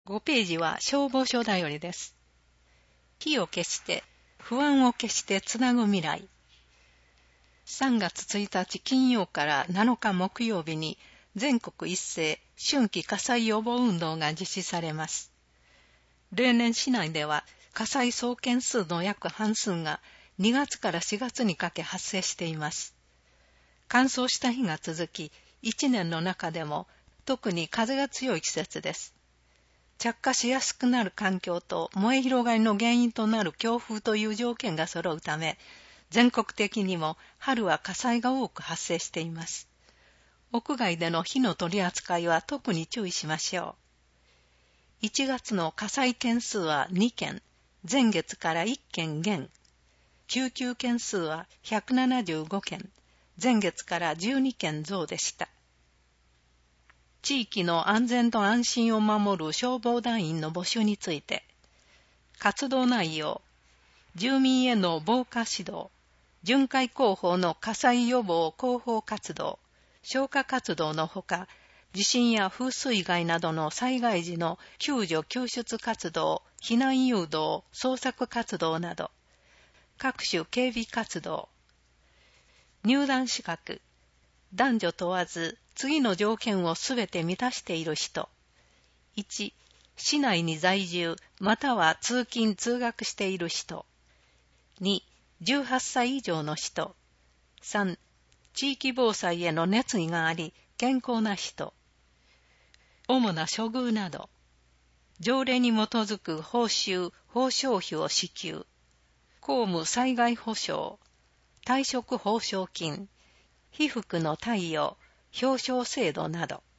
5ページは消防署だよりです。火を消して、不安を消してつなぐ未来。3月1日金曜から7日木曜日に全国一斉春季火災予防運動が実施されます。例年市内では火災総件数の約半数が2月から4月にかけ発生しています。乾燥した日が続き、1年の中でも特に風が強い季節です。着火しやすくなる環境と燃え広がりの原因となる強風という条件が揃うため、全国的にも春は火災が多く発生しています。屋外での火の取り扱いは特に注意しましょう。1月の火災件数は2件、前月から1件減。救急件数は175件、前月から12件増でした。地域の安全と安心を守る消防団員の募集について、活動内容、住民への防火指導、巡回広報の火災予防広報活動、消火活動のほか、地震や風水害などの災害時の救助救出活動、避難誘導、捜索活動など、各種警備活動、入団資格、男女問わず次の条件をすべて満たしている人。1、市内に在住または通勤通学している人。2、18歳以上の人。3、地域防災への熱意があり健康な人。主な処遇など。条例に基づく報酬、報奨費を支給。公務災害保障。退職報奨金。被服の貸与、表彰制度など。